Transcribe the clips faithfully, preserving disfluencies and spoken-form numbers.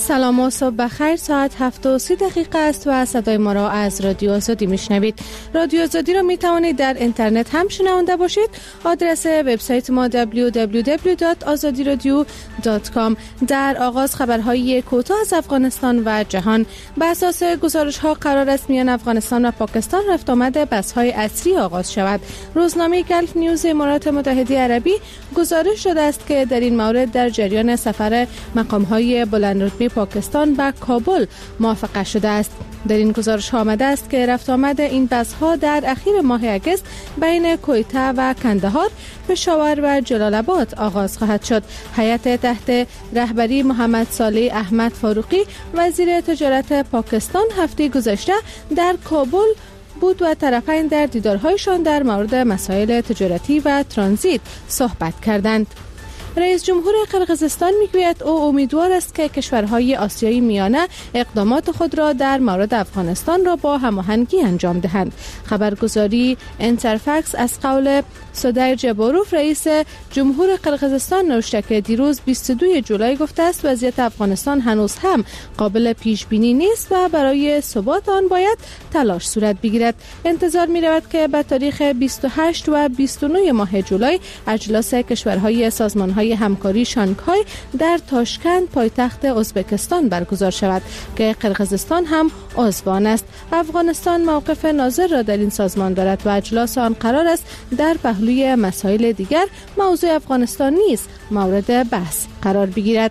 سلام و صبح بخیر. ساعت هفت و سی دقیقه است و صدای ما را از رادیو آزادی میشنوید. رادیو آزادی را می توانید در اینترنت هم شنونده باشید. آدرس وبسایت ما دبلیو دبلیو دبلیو دات آزادی رادیو دات کام. در آغاز خبرهای کوتاه از افغانستان و جهان. بر اساس گزارش ها قرار است میان افغانستان و پاکستان رفت آمد بس های عصری آغاز شود. روزنامه گلف نیوز امارات متحده عربی گزارش داده است که در این مورد در جریان سفر مقام های بلندرتبه پاکستان به کابل موافقه شده است. در این گزارش آمده است که رفت آمد این بس‌ها در اخیر ماه اگست بین کویته و کندهار، پشاور و جلال آباد آغاز خواهد شد. هیئت تحت رهبری محمد صالح احمد فاروقی وزیر تجارت پاکستان هفته گذشته در کابل بود و طرفین در دیدارهایشان در مورد مسائل تجارتی و ترانزیت صحبت کردند. رئیس جمهور قرقیزستان میگوید او امیدوار است که کشورهای آسیای میانه اقدامات خود را در مورد افغانستان را با هماهنگی انجام دهند. خبرگزاری انترفکس از قول سودای جباروف رئیس جمهور قرقیزستان نوشته که دیروز بیست و دو جولای گفته است وضعیت افغانستان هنوز هم قابل پیش بینی نیست و برای ثبات آن باید تلاش صورت بگیرد. انتظار می رود که به تاریخ بیست و هشت و بیست و نه ماه جولای اجلاس کشورهای سازمانهای همکاری شانگهای در تاشکند پایتخت ازبکستان برگزار شود که قرقیزستان هم عضو آن است. افغانستان موقف ناظر را در این سازمان دارد و اجلاس آن قرار است در پهلوی مسائل دیگر موضوع افغانستان نیز مورد بحث قرار بگیرد.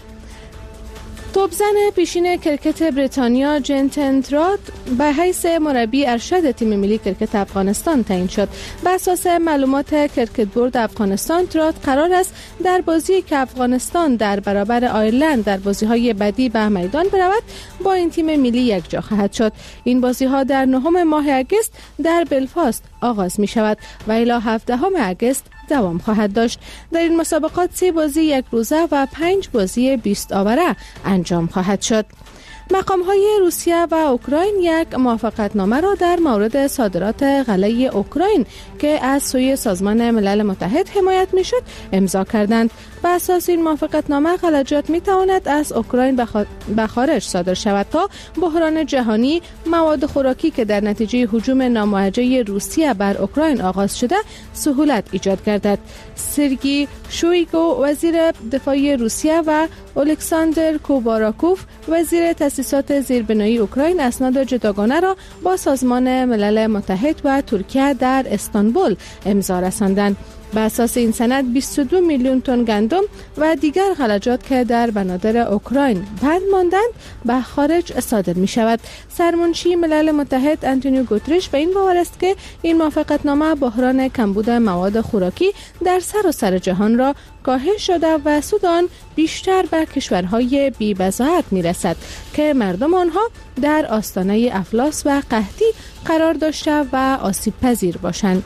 توپزن پیشین کرکت بریتانیا جنتن ترات به حیث مربی ارشد تیم ملی کرکت افغانستان تعیین شد. بر اساس معلومات کرکت بورد افغانستان، ترات قرار است در بازی که افغانستان در برابر آیرلند در بازی‌های بعدی به میدان برود با این تیم ملی یک جا خواهد شد. این بازی‌ها در نهم ماه اگست در بلفاست آغاز می شود و الی هفدهم اگست دوام خواهد داشت. در این مسابقات سه بازی یک روزه و پنج بازی بیست آوره انجام خواهد شد. مقام‌های روسیه و اوکراین یک موافقتنامه را در مورد صادرات غله اوکراین که از سوی سازمان ملل متحد حمایت می‌شد امضا کردند. بر اساس این موافقتنامه غلجات می‌تواند از اوکراین به خارج صادر شود تا بحران جهانی مواد خوراکی که در نتیجه هجوم ناموجه روسیه بر اوکراین آغاز شده سهولت ایجاد گردد. سرگئی شویگو وزیر دفاع روسیه و الکساندر کوباراکوف وزیر تأسیسات زیربنایی اوکراین اسناد جداگانه را با سازمان ملل متحد و ترکیه در استانبول امضا رساندند. بر اساس این سند بیست و دو میلیون تن گندم و دیگر غلجات که در بنادر اوکراین بند ماندند به خارج صادر می شود. سرمنشی ملل متحد آنتونیو گوتریش به این باور است که این موافقتنامه بحران کمبود مواد خوراکی در سراسر جهان را کاهش شده و سودان بیشتر به کشورهای بی بضاعت می رسد که مردم آنها در آستانه افلاس و قحطی قرار داشته و آسیب پذیر باشند.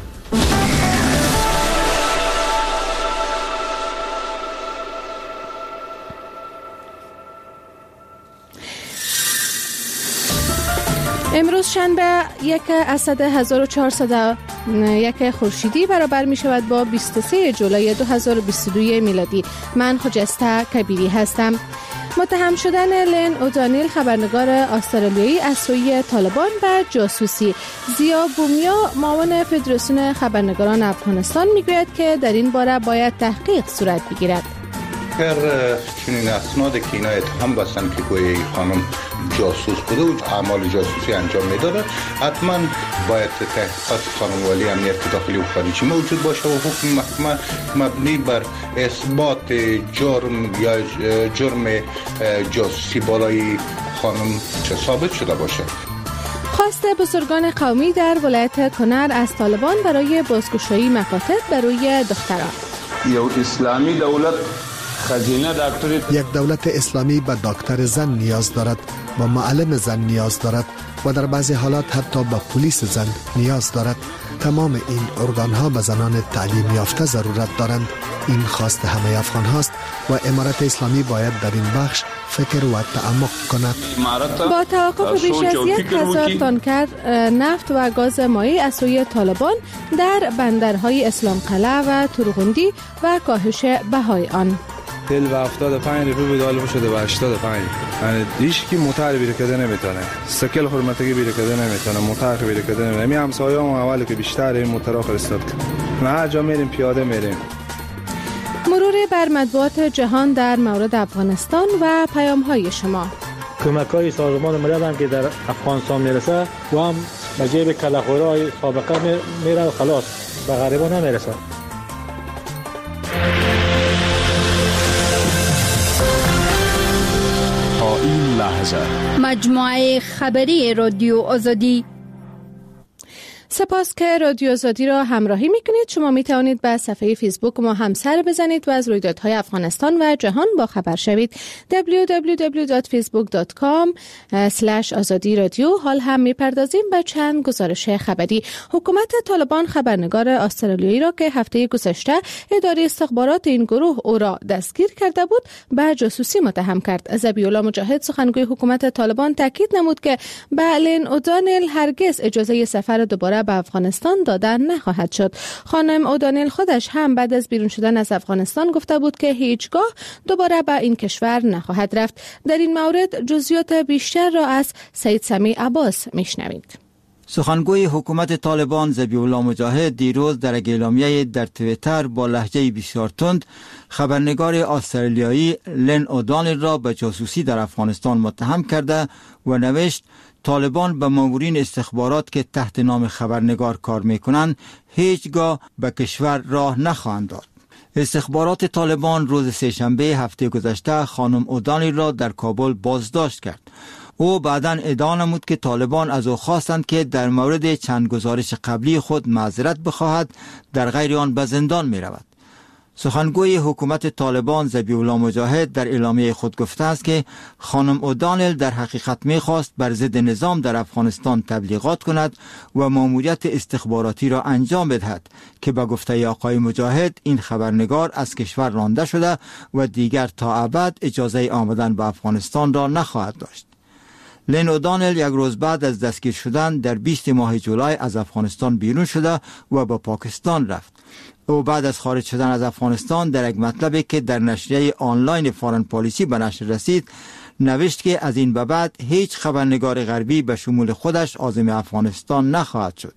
امروز شنبه یک اسد هزار و چهارصد و یک خورشیدی برابر می شود با بیست و سه جولای دو هزار و بیست و دو میلادی. من خجسته کبیری هستم. متهم شدن لین اودانیل خبرنگار استرالیایی از سوی طالبان به جاسوسی. زیا بومیا معاون فدراسیون خبرنگاران افغانستان میگوید که در این باره باید تحقیق صورت بگیرد. اگر چنین اسنادی که اینا اتهام بستن که گویا این خانم جاسوس بوده و اعمال جاسوسی انجام میداده، حتما باید تحقیقات قانون‌والی امنیت داخلی و خارجی موجود باشه و حکم محکمه مبنی بر اثبات جرم یا جرم جاسوسی بالای خانم چه ثابت شده باشه. خواست بزرگان قومی در ولایت کنر از طالبان برای بازگشایی مکاتب برای دختران. یو اسلامی دولت خزینه دکتر یک دولت اسلامی به دکتر زن نیاز دارد، به معلم زن نیاز دارد و در بعضی حالات حتی به پلیس زن نیاز دارد. تمام این ارگان ها به زنان تعلیم یافته ضرورت دارند. این خواست همه افغان هاست و امارت اسلامی باید در این بخش فکر و تعمق کند. با توقف بیش از یک هزار تانکر نفت و گاز مایع از سوی طالبان در بندرهای اسلام قلعه و تورغوندی و کاهش بهای آن. تل و هفتاد و پنج روپیه بود، حالا شده به هشتاد و پنج. یعنی هیچ کی موتر بیره کده نمیتونه، سکل حرمتگی بیره کده نمیتونه، موتر بیره کده نمیتونه. می همسایه‌ام اولی که بیشتر این موترها فرستاد کرد. ما هر جا میریم پیاده میریم. مرور بر مطبوعات جهان در مورد افغانستان و پیام‌های شما. کمک‌های سازمان ملل هم که در افغانستان میرسه و هم به جیب کلاخورای سابقه میره و خلاص به غریبان نمیرسه. تا این لحظه مجموعه خبری رادیو آزادی. سپاس که رادیو آزادی را همراهی میکنید. شما می توانید به صفحه فیسبوک ما هم سر بزنید و از رویدادهای افغانستان و جهان با خبر شوید. دبلیو دبلیو دبلیو دات فیسبوک دات کام اسلش آزادی رادیو. حال هم میپردازیم به چند گزارش خبری. حکومت طالبان خبرنگار استرالیایی را که هفته گذشته اداره استخبارات این گروه او را دستگیر کرده بود به جاسوسی متهم کرد. ذبیح‌الله مجاهد سخنگوی حکومت طالبان تاکید نمود که به لین اودانل هرگز اجازه سفر دوباره به افغانستان دادن نخواهد شد. خانم اودانل خودش هم بعد از بیرون شدن از افغانستان گفته بود که هیچگاه دوباره به این کشور نخواهد رفت. در این مورد جزئیات بیشتر را از سید سمیع عباس میشنوید. سخنگوی حکومت طالبان ذبیح‌الله مجاهد دیروز در اعلامیه در توییتر با لهجه بسیار تند خبرنگار استرالیایی لین اودانل را به جاسوسی در افغانستان متهم کرده و نوشت طالبان به مامورین استخبارات که تحت نام خبرنگار کار میکنند هیچگاه به کشور راه نخواهند داد. استخبارات طالبان روز سه‌شنبه هفته گذشته خانم اودانل را در کابل بازداشت کرد. او بعداً ادعا نمود که طالبان از او خواستند که در مورد چند گزارش قبلی خود معذرت بخواهد، در غیر آن به زندان می رود. سخنگوی حکومت طالبان ذبیح‌الله مجاهد در اعلامیه خود گفته است که خانم اودانل در حقیقت می‌خواست بر ضد نظام در افغانستان تبلیغات کند و ماموریت استخباراتی را انجام بدهد که به گفته آقای مجاهد این خبرنگار از کشور رانده شده و دیگر تا ابد اجازه آمدن به افغانستان را نخواهد داشت. لین اودانل یک روز بعد از دستگیر شدن در بیست ماه جولای از افغانستان بیرون شده و به پاکستان رفت. او بعد از خارج شدن از افغانستان در یک مطلبی که در نشریه آنلاین فارن پالیسی به نشر رسید نوشت که از این به بعد هیچ خبرنگار غربی به شمول خودش عازم افغانستان نخواهد شد.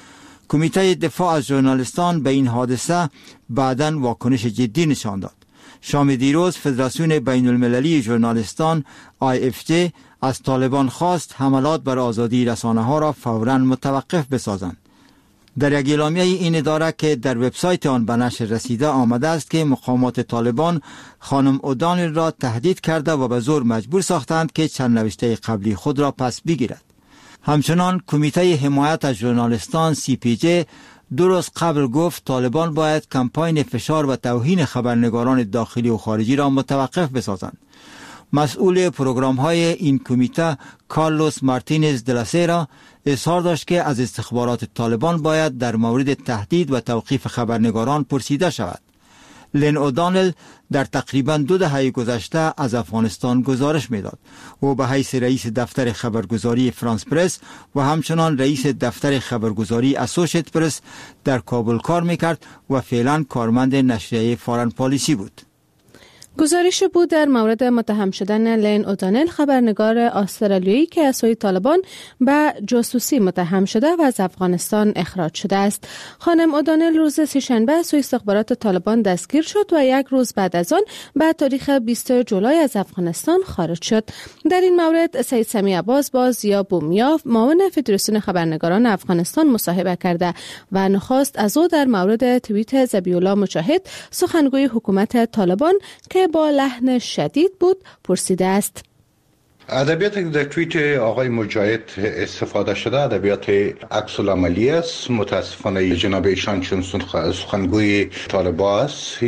کمیته دفاع از ژورنالیستان به این حادثه بعداً واکنش جدی نشان داد. شام دیروز فدراسیون بین المللی ژورنالیستان آی اف جی از طالبان خواست حملات بر آزادی رسانه ها را فوراً متوقف بسازند. در یک اعلامیه این اداره که در وبسایت آن به نشر رسیده آمده است که مقامات طالبان خانم اودانل را تهدید کرده و به زور مجبور ساختند که چند نوشته قبلی خود را پس بگیرد. همچنان کمیته حمایت از ژورنالیستان سی پی جی دو روز قبل گفت طالبان باید کمپاین فشار و توهین خبرنگاران داخلی و خارجی را متوقف بسازند. مسئول پروگرام های این کمیته کارلوس مارتینز دلاسیرا اظهار داشت که از استخبارات طالبان باید در مورد تهدید و توقیف خبرنگاران پرسیده شود. لین اودانل در تقریباً دو دهه گذشته از افغانستان گزارش میداد. او به حیث رئیس دفتر خبرگزاری فرانس پرس و همچنان رئیس دفتر خبرگزاری اسوشیت پرس در کابل کار میکرد و فعلا کارمند نشریه فارن پالیسی بود. گزارش بود در مورد متهم شدن لین اودانل خبرنگار استرالیایی که از سوی طالبان به جاسوسی متهم شده و از افغانستان اخراج شده است. خانم اودانل روز سه‌شنبه از سوی استخبارات طالبان دستگیر شد و یک روز بعد از آن به تاریخ بیست جولای از افغانستان خارج شد. در این مورد سید سمیع عباس با ضیا بومیا معاون فدراسیون خبرنگاران افغانستان مصاحبه کرده و نخواست از او در مورد توییت ذبیح‌الله مجاهد سخنگوی حکومت طالبان که با لحن شدید بود پرسیده است. ادبیات در توییت آقای مجاهد استفاده شده ادبیات عکس العملی است. متاسفانه جناب ایشان چون سخنگوی طالبان است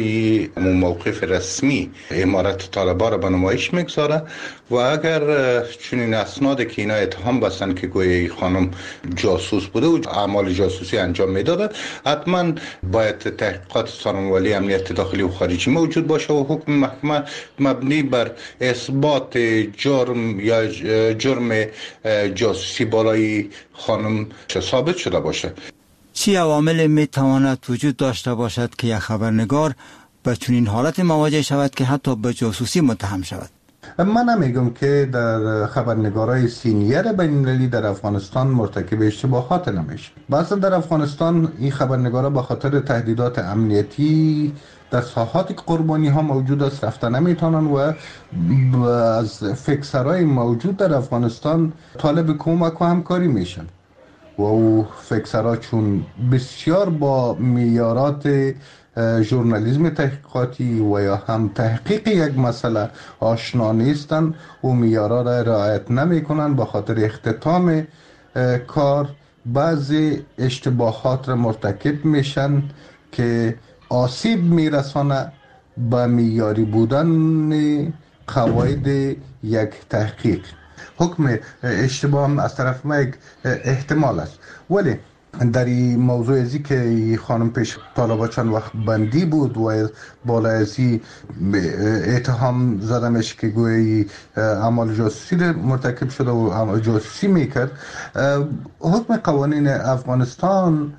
موقف رسمی امارت طالبان را به نمایش میگذاره و اگر چنین اسناد که اینا اتهام بستن که گویا خانم جاسوس بوده و اعمال جاسوسی انجام میداده حتما باید تحقیقات سازمان امنیت داخلی و خارجی موجود باشه و حکم محکمه مبنی بر اثبات جرم یا جرم جاسوسی بالای خانم ثابت شده باشه. چی عوامل می تواند وجود داشته باشد که یک خبرنگار به چنین حالت مواجه شود که حتی به جاسوسی متهم شود؟ من نمیگم که در خبرنگارای سینیر بین المللی در افغانستان مرتکب اشتباهات نمیشه. بعضا در افغانستان این خبرنگارا به خاطر تهدیدات امنیتی در ساحات قربانی ها موجود است، رفته نمیتونن و از فکسرهای موجود در افغانستان طالب کمک و همکاری میشن و او فکسرها چون بسیار با معیارات ژورنالیسم تحقیقاتی و یا هم تحقیق یک مسئله آشنا نیستن و معیارها را رعایت نمیکنن، به خاطر اختتام کار بعضی اشتباهات را مرتکب میشن که آسیب میرسانه به معیاری بودن قواعد یک تحقیق. حکم اشتباه از طرف ما یک احتمال است، ولی در این موضوع ازی که خانم پیش طالبا چند وقت بندی بود و بالا ازی اتهام زدمش که گویی اعمال جاسوسی مرتکب شده و اعمال جاسوسی میکرد. حکم قوانین افغانستان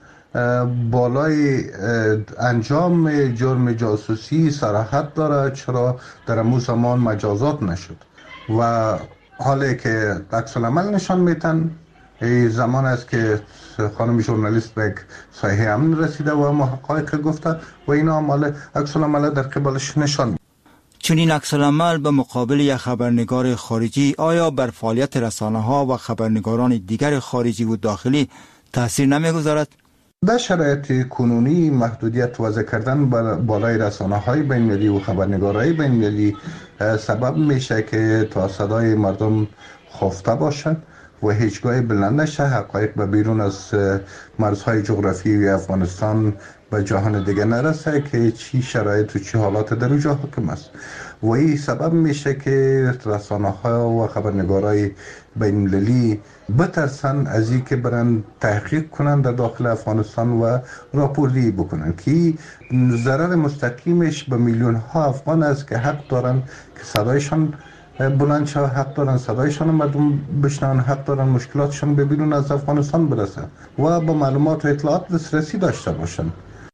بالای انجام جرم جاسوسی صراحت داره، چرا در امو زمان مجازات نشد و حالی که عکس العمل نشان میتن ای زمان است که خانم ژورنالیست به یک سایه امن رسیده و محقق گفته و این عمل عکس العمل در قبالش نشان میده. چون این عکس العمل به مقابل یک خبرنگار خارجی آیا بر فعالیت رسانه ها و خبرنگاران دیگر خارجی و داخلی تاثیر نمیگذارد؟ در شرایط کنونی محدودیت وضع کردن بالای رسانه های بین المللی و خبرنگارای بین المللی سبب میشه که تا صدای مردم خفته باشند و هیچگاه بلند نشه، حقایق به بیرون از مرزهای جغرافیایی افغانستان به جهان دیگه نرسه که چی شرایط و چی حالات در اونجا حاکم است و این سبب میشه که رسانه ها و خبرنگارای بین المللی بترسن از این که برن تحقیق کنن در داخل افغانستان و راپوردهی بکنن که ضرر مستقیمش به میلیون ها افغان است که حق دارن که صدایشان بلند شد، حق دارن صدایشان مردم بشنون، حق دارن مشکلاتشان به بیرون از افغانستان برسه و با معلومات و اطلاعات دسترسی داشته باشن.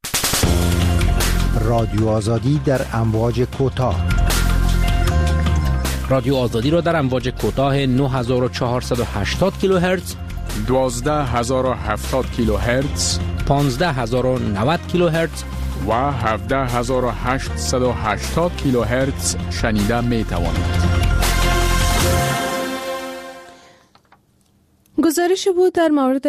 رادیو آزادی در امواج کوتاه. رادیو آزادی را در امواج کوتاه نه هزار و چهارصد و هشتاد کیلوهرتز، دوازده هزار و هفتاد کیلوهرتز، پانزده هزار و نود کیلوهرتز و هفده هزار و هشتصد و هشتاد کیلوهرتز شنیده می توانید. گزارشی بود در مورد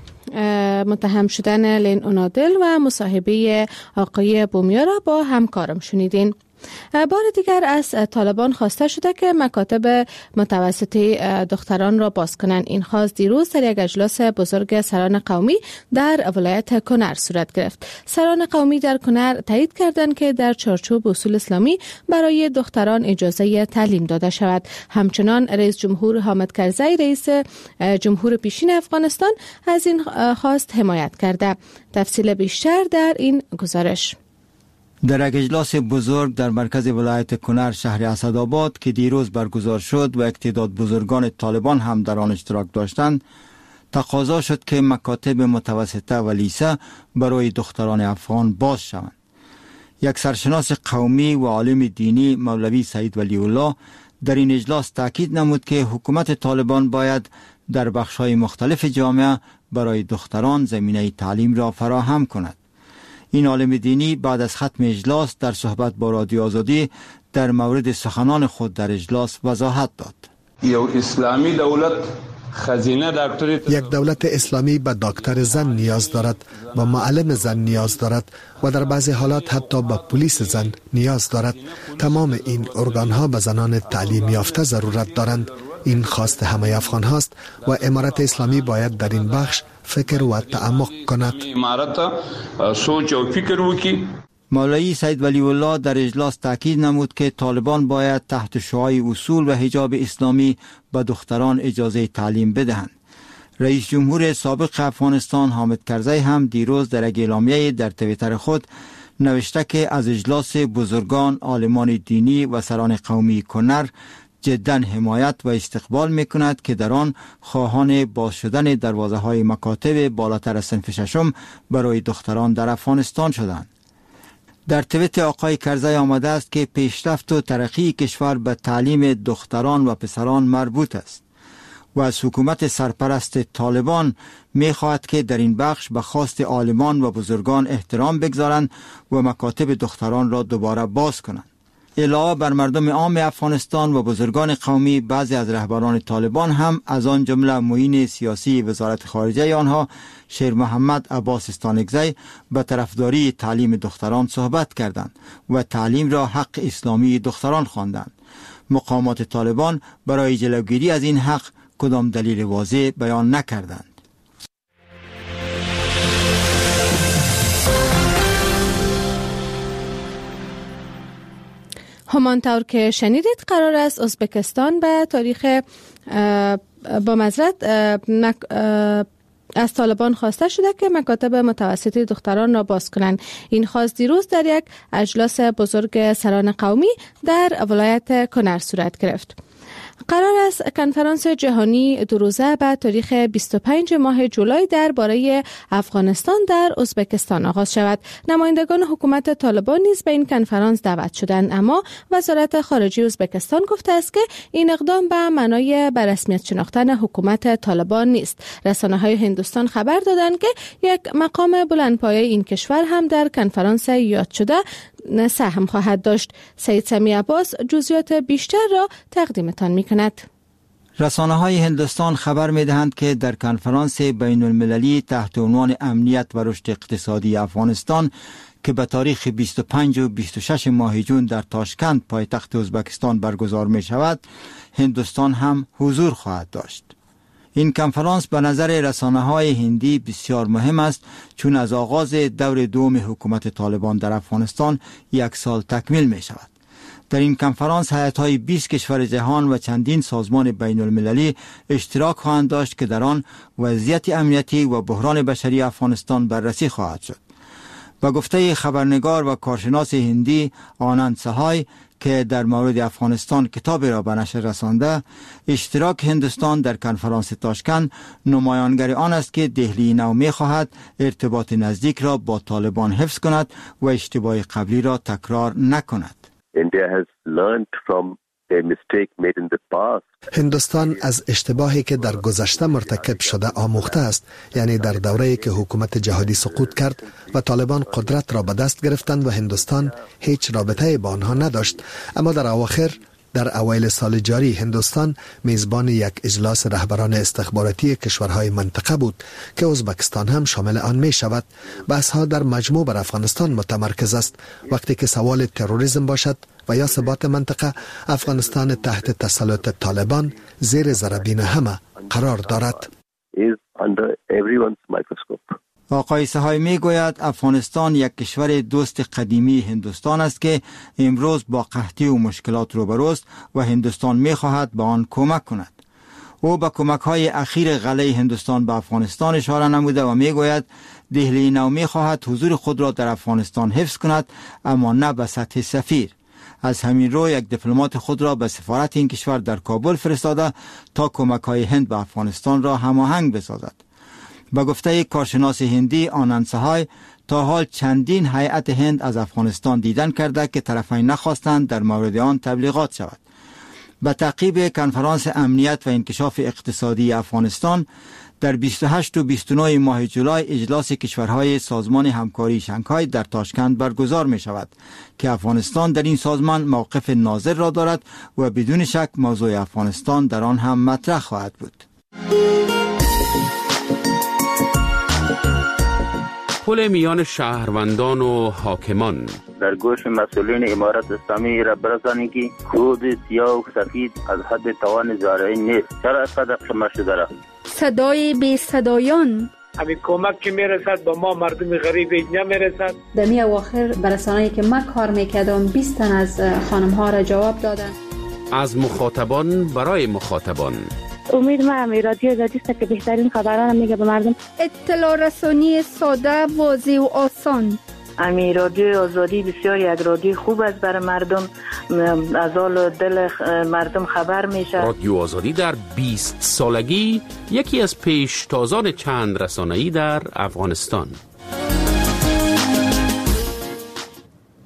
متهم شدن لین اونادل و مصاحبه آقای بومیا را با همکارم شنیدین. بار دیگر از طالبان خواسته شده که مکاتب متوسطه دختران را باز کنند. این خواست دیروز در یک اجلاس بزرگ سران قومی در ولایت کنر صورت گرفت. سران قومی در کنر تایید کردند که در چارچوب اصول اسلامی برای دختران اجازه تعلیم داده شود. همچنان رئیس جمهور حامد کرزی رئیس جمهور پیشین افغانستان از این خواست حمایت کرده. تفصیل بیشتر در این گزارش. در یک اجلاس بزرگ در مرکز ولایت کنر شهر اسدآباد که دیروز برگزار شد و یک تعداد بزرگان طالبان هم در آن اشتراک داشتند، تقاضا شد که مکاتب متوسطه و لیسه برای دختران افغان باز شوند. یک سرشناس قومی و عالم دینی مولوی سعید ولی الله در این اجلاس تاکید نمود که حکومت طالبان باید در بخش‌های مختلف جامعه برای دختران زمینه تعلیم را فراهم کند. این عالم دینی بعد از ختم اجلاس در صحبت با رادیو آزادی در مورد سخنان خود در اجلاس وضاحت داد. یک اسلامی دولت خزینه دکتر یک دولت اسلامی به دکتر زن نیاز دارد، به معلم زن نیاز دارد و در بعضی حالات حتی به پلیس زن نیاز دارد. تمام این ارگان ها به زنان تعلیم یافته ضرورت دارند. این خواست همه افغان هاست و امارت اسلامی باید در این بخش فکر و تعمق کند. امارت سوچ و فکر وکړي. مولوی سعید ولی الله در اجلاس تاکید نمود که طالبان باید تحت شعاع اصول و حجاب اسلامی به دختران اجازه تعلیم بدهند. رئیس جمهور سابق افغانستان حامد کرزی هم دیروز در یک اعلامیه در توییتر خود نوشته که از اجلاس بزرگان، عالمان دینی و سران قومی کنر جدا حمایت و استقبال میکند که در آن خواهان باز شدن دروازه های مکاتب بالاتر از صنف ششم برای دختران در افغانستان شدند. در توییت آقای کرزی آمده است که پیشرفت و ترقی کشور به تعلیم دختران و پسران مربوط است و از حکومت سرپرست طالبان می خواهد که در این بخش به خواست عالمان و بزرگان احترام بگذارند و مکاتب دختران را دوباره باز کنند. علاوه بر مردم عام افغانستان و بزرگان قومی، بعضی از رهبران طالبان هم از آن جمله معین سیاسی وزارت خارجه آنها شیر محمد عباس استانکزی به طرفداری تعلیم دختران صحبت کردند و تعلیم را حق اسلامی دختران خواندند. مقامات طالبان برای جلوگیری از این حق کدام دلیل واضح بیان نکردند. همانطور که شنیدید قرار است ازبکستان به تاریخ با معذرت از طالبان خواسته شده که مکاتب متوسطی دختران را باز کنند. این خواست دیروز در یک اجلاس بزرگ سران قومی در ولایت کنر صورت گرفت. قرار است کنفرانس جهانی دو روزه به تاریخ بیست و پنج ماه جولای درباره افغانستان در ازبکستان آغاز شود. نمایندگان حکومت طالبان نیز به این کنفرانس دعوت شدند، اما وزارت خارجه ازبکستان گفته است که این اقدام به معنای به رسمیت شناختن حکومت طالبان نیست. رسانه‌های هندوستان خبر دادند که یک مقام بلندپایه این کشور هم در کنفرانس یاد شده سهم خواهد داشت. سید سمی عباس جزئیات بیشتر را تقدیمتان می‌کند. رسانه‌های هندوستان خبر می‌دهند که در کنفرانس بین المللی تحت عنوان امنیت و رشد اقتصادی افغانستان که به تاریخ بیست و پنج و بیست و شش ماه جون در تاشکند پایتخت ازبکستان برگزار می‌شود، هندوستان هم حضور خواهد داشت. این کنفرانس به نظر رسانه‌های هندی بسیار مهم است، چون از آغاز دور دوم حکومت طالبان در افغانستان یک سال تکمیل می شود. در این کنفرانس هیئت‌های بیست کشور جهان و چندین سازمان بین المللی اشتراک خواهند داشت که در آن وضعیت امنیتی و بحران بشری افغانستان بررسی خواهد شد. با گفته خبرنگار و کارشناس هندی آنند سهای که در مورد افغانستان کتابی را به نشر رسانده، اشتراک هندوستان در کنفرانس تاشکند نمایانگر آن است که دهلی نو می خواهد ارتباط نزدیک را با طالبان حفظ کند و اشتباه قبلی را تکرار نکند. India has learned from a mistake made in the past. هندوستان از اشتباهی که در گذشته مرتکب شده آموخته است، یعنی در دوره‌ای که حکومت جهادی سقوط کرد و طالبان قدرت را به دست گرفتند و هندوستان هیچ رابطه با آنها نداشت. اما در اواخر در اوایل سال جاری هندوستان میزبان یک اجلاس رهبران استخباراتی کشورهای منطقه بود که ازبکستان هم شامل آن می شود. بحث‌ها در مجموع بر افغانستان متمرکز است. وقتی که سوال تروریسم باشد و یا ثبات منطقه، افغانستان تحت تسلط طالبان زیر ذره‌بین همه قرار دارد. آقای سهای می گوید افغانستان یک کشور دوست قدیمی هندوستان است که امروز با قحطی و مشکلات روبروست و هندوستان می خواهد به آن کمک کند. او به کمک های اخیر غله هندوستان به افغانستان اشاره نموده و می گوید دهلی نو می خواهد حضور خود را در افغانستان حفظ کند، اما نه به سطح سفیر. از همین رو یک دیپلمات خود را به سفارت این کشور در کابل فرستاده تا کمک های هند به افغانستان را هماهنگ بسازد. با گفته کارشناس هندی آنند سهای، تا حال چندین هیئت هند از افغانستان دیدن کرده که طرفین نخواستند در مورد آن تبلیغات شود. به تعقیب کنفرانس امنیت و انکشاف اقتصادی افغانستان در بیست و هشت و بیست و نه ماه جولای اجلاس کشورهای سازمان همکاری شانگهای در تاشکند برگزار می شود که افغانستان در این سازمان موقف ناظر را دارد و بدون شک موضوع افغانستان در آن هم مطرح خواهد بود. پل میان شهروندان و حاکمان در گوش مسئولین امارت اسلامی را برسانید که کود سیاه و سفید از حد توان زارعی نیست. چرا اینقدر خمه شده را؟ صدای بی صدایان، همین کمک که میرسد با ما مردم غریب نمیرسد. در می اواخر برسانه‌ای که من کار میکردم بیست تن از خانم ها را جواب دادن. از مخاطبان برای مخاطبان. امید ما همی رادیو آزادی است که بهترین خبران میگه به مردم. اطلاع رسانی ساده، واضح و آسان. امی رادیو آزادی بسیار یک رادیو خوب است برای مردم، از حال دل مردم خبر میشه. رادیو آزادی در بیست سالگی یکی از پیشتازان چند رسانه‌ای در افغانستان.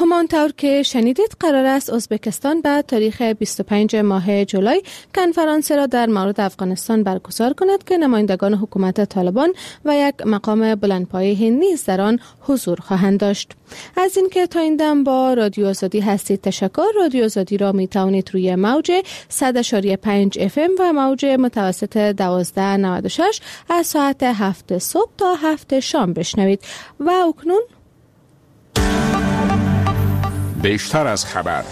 همانطور که شنیدید قرار است ازبکستان به تاریخ بیست و پنج ماه جولای کنفرانس را در مورد افغانستان برگزار کند که نمایندگان حکومت طالبان و یک مقام بلندپایه نیز در آن حضور خواهند داشت. از اینکه تا این دم با رادیو آزادی هستید تشکر. رادیو آزادی را می توانید روی موج صد و پنج اف ام و موج متوسط دوازده نود و شش از ساعت هفت صبح تا هفت شام بشنوید. و اکنون بیشتر از خبر.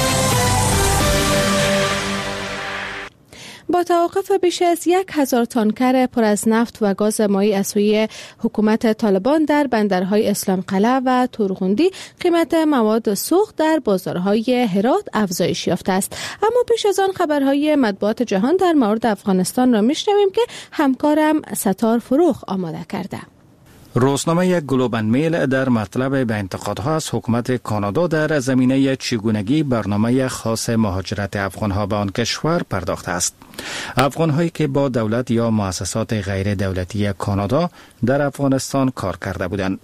با توقف بیش از یک هزار تانکر پر از نفت و گاز مایع از سوی حکومت طالبان در بندرهای اسلام قلعه و تورغوندی، قیمت مواد سوخت در بازارهای هرات افزایش یافته است. اما پیش از آن خبرهای مطبوعات جهان در مورد افغانستان را میشنویم که همکارم ستار فروخ آماده کرده. روزنامه گلوب اند میل در مطلب به انتقادها از حکومت کانادا در زمینه چگونگی برنامه خاص مهاجرت افغانها به آن کشور پرداخته است. افغانهایی که با دولت یا مؤسسات غیر دولتی کانادا در افغانستان کار کرده بودند.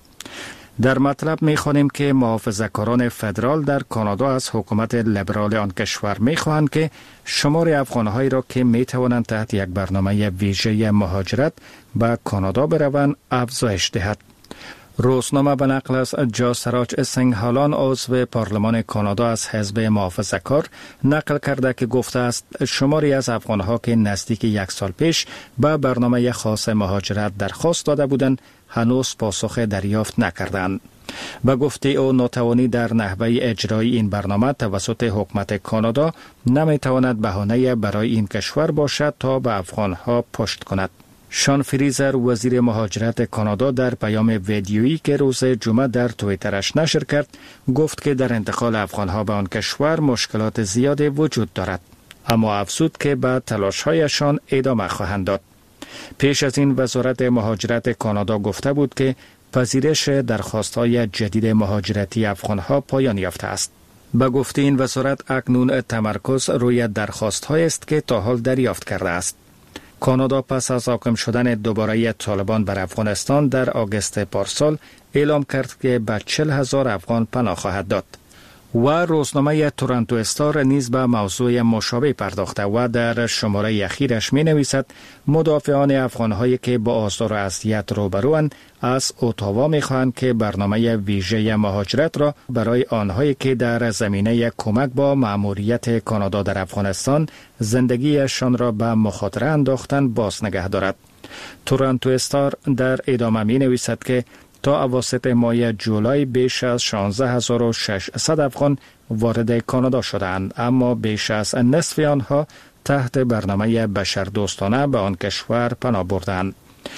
در مطلب می‌خوانیم که محافظه‌کاران فدرال در کانادا از حکومت لیبرال آن کشور می‌خواهند که شمار افغان‌هایی را که می‌توانند تحت یک برنامه ویژه مهاجرت به کانادا بروند افزایش دهد. روزنامه به نقل از جاسراج سنگهالان عضو پارلمان کانادا از حزب محافظه‌کار نقل کرده که گفته است شماری از افغان‌ها که نزدیک یک سال پیش به برنامه خاص مهاجرت درخواست داده بودند هنوز پاسخ دریافت نکردند. به گفته او ناتوانی در نحوه اجرای این برنامه توسط حکومت کانادا نمیتواند بهانه برای این کشور باشد تا به افغان‌ها پشت کند. شان فریزر وزیر مهاجرت کانادا در پیام ویدیویی که روز جمعه در توییترش نشر کرد گفت که در انتقال افغان‌ها به آن کشور مشکلات زیادی وجود دارد، اما افزود که به تلاش‌هایشان ادامه خواهند داد. پیش از این وزارت مهاجرت کانادا گفته بود که پذیرش درخواست‌های جدید مهاجرتی افغان‌ها پایان یافته است. به گفته این وزارت اکنون تمرکز روی درخواست‌هایی است که تا حال دریافت کرده است. کانادا پس از حاکم شدن دوباره طالبان بر افغانستان در آگوست پارسال اعلام کرد که به چهل هزار افغان پناه خواهد داد. و روزنامه تورنتو استار نیز به موضوع مشابه پرداخته و در شماره اخیرش می نویسد مدافعان افغانهایی که با آزار و اذیت روبروند از اتاوا می خواهند که برنامه ویژه مهاجرت را برای آنهایی که در زمینه کمک با مأموریت کانادا در افغانستان زندگیشان را به مخاطره انداختن باز نگه دارد. تورنتو استار در ادامه می نویسد که تا اواسط ماه جولای بیش از شانزده هزار و ششصد افغان وارد کانادا شدند، اما بیش از نصف آنها تحت برنامه بشردوستانه به آن کشور پناه بردند.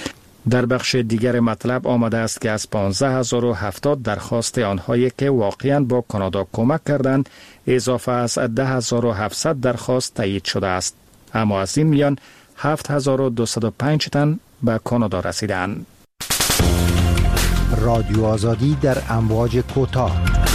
در بخش دیگر مطلب آمده است که از پانزده هزار و هفتاد درخواست آنهایی که واقعاً با کانادا کمک کردند اضافه از ده هزار و هفتصد درخواست تایید شده است، اما از این میان هفت هزار و دویست و پنج تن به کانادا رسیدند. رادیو آزادی در امواج کوتاه.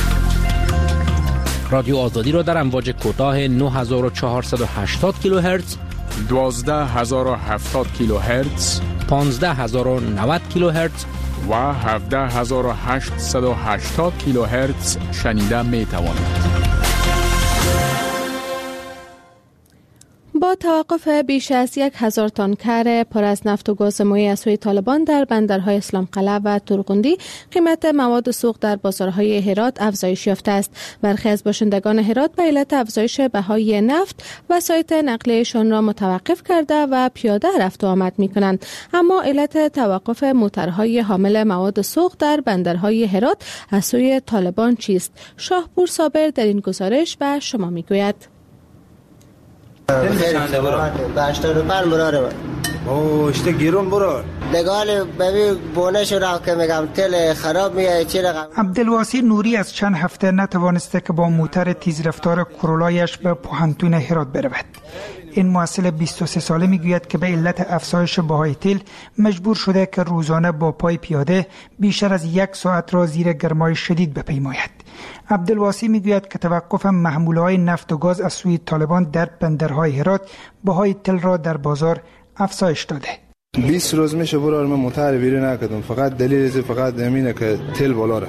رادیو آزادی را در امواج کوتاه نه هزار و چهارصد و هشتاد کیلوهرتز، دوازده هزار و هفتاد کیلوهرتز، پانزده هزار و نود کیلوهرتز و هفده هزار و هشتصد و هشتاد کیلوهرتز شنیده می توانید. با توقف بیش از یک هزار تانکر پر از نفت و گاز مایع از سوی طالبان در بندرهای اسلام قلعه و تورغوندی، قیمت مواد سوخت در بازارهای هرات افزایش یافته است. برخی از باشندگان هرات به علت افزایش بهای نفت وسایط نقلیه‌شان را متوقف کرده و پیاده رفت و آمد می‌کنند. اما علت توقف موترهای حامل مواد سوخت در بندرهای هرات از سوی طالبان چیست؟ شاهپور صابر در این گزارش به شما می‌گوید. باشته رو پر مراره اوه اشته گیرون برو دگال ببی بونه شو که میگم تل خراب میه چی رقم. عبدالواسی نوری از چند هفته نتوانسته که با موتر تیز رفتار کرولایش به پوهنتون هرات برود. این محصل بیست و سه ساله میگوید که به علت افزایش بهای تیل مجبور شده که روزانه با پای پیاده بیشتر از یک ساعت را زیر گرمای شدید بپیماید. عبدالواسی میگوید که توقف محموله‌های نفت و گاز از سوی طالبان در بندرهای هرات بهای تل را در بازار افزایش داده. بیست روز میشه برای من موتر بیرون نکردم، فقط دلیل فقط امینه که تل بالا رفت.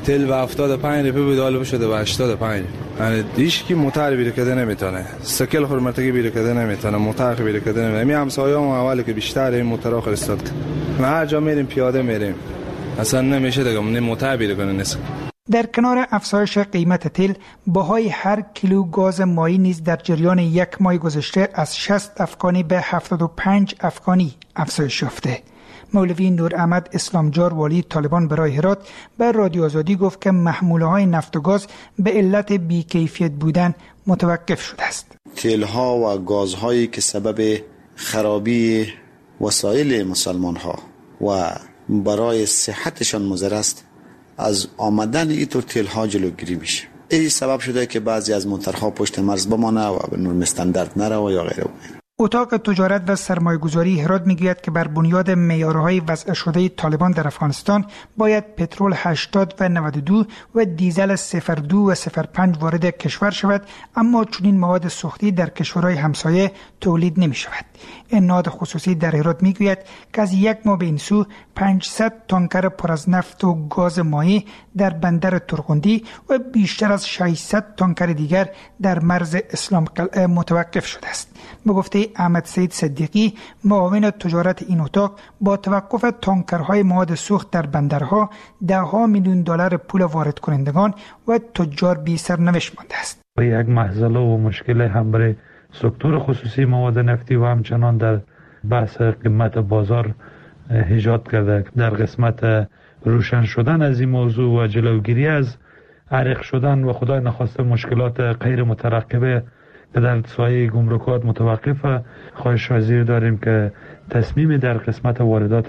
تل به هفتاد و پنج روپیه بود حالا شده به هشتاد و پنج. یعنی هیچ کی موتر بیره کده نمیتونه، سکل خورمتگی بیره کده نمیتونه، موتر بیره کده نمیتونه. می همسایه‌ام اولی که بیشتر این موترها فرستاد که ما هر جا میریم پیاده میریم، اصلا نمیشه دیگه من موتر بیره کنه نیست. در کنار افزایش قیمت تل، بهای هر کیلو گاز مایی نیز در جریان یک ماه گذشته از شصت افغانی به هفتاد و پنج افغانی افزایش یافته. مولوی نور احمد اسلامجار والی طالبان برای هرات به رادیو آزادی گفت که محموله های نفت و گاز به علت بیکیفیت بودن متوقف شده است. تل ها و گاز هایی که سبب خرابی وسایل مسلمان ها و برای صحتشان مضر است، از آمدن اینطور تل ها جلوگیری میشه. این سبب شده که بعضی از موترها پشت مرز بمانه و به نرم استاندارد نره و یا غیره. اتاق تجارت و سرمایه‌گذاری هرات میگوید که بر بنیاد معیارهای وضع شده طالبان در افغانستان باید پترول هشتاد و نود و دو و دیزل صفر دو و صفر پنج وارد کشور شود، اما چنین مواد سوختی در کشورهای همسایه تولید نمی شود. این نهاد خصوصی در هرات میگوید که از یک ماه به این سو پانصد تانکر پر از نفت و گاز مایع در بندر ترغندی و بیشتر از ششصد تانکر دیگر در مرز اسلام قلعه متوقف شده است. به گفته احمد سید صدیقی، معاون تجارت این اتاق، با توقف تانکرهای مواد سوخت در بندرها ده ها میلیون دلار پول وارد کنندگان و تجار بی سرنوشت مانده است. یک مهزله و مشکل هم برای سکتور خصوصی مواد نفتی و همچنان در بحث قیمت بازار ایجاد کرده. در قسمت روشن شدن از این موضوع و جلوگیری از عرق شدن و خدای نخواسته مشکلات غیر مترقبه که در سایه گمرکات متوقف، خواهش وزیر داریم که تصمیم در قسمت واردات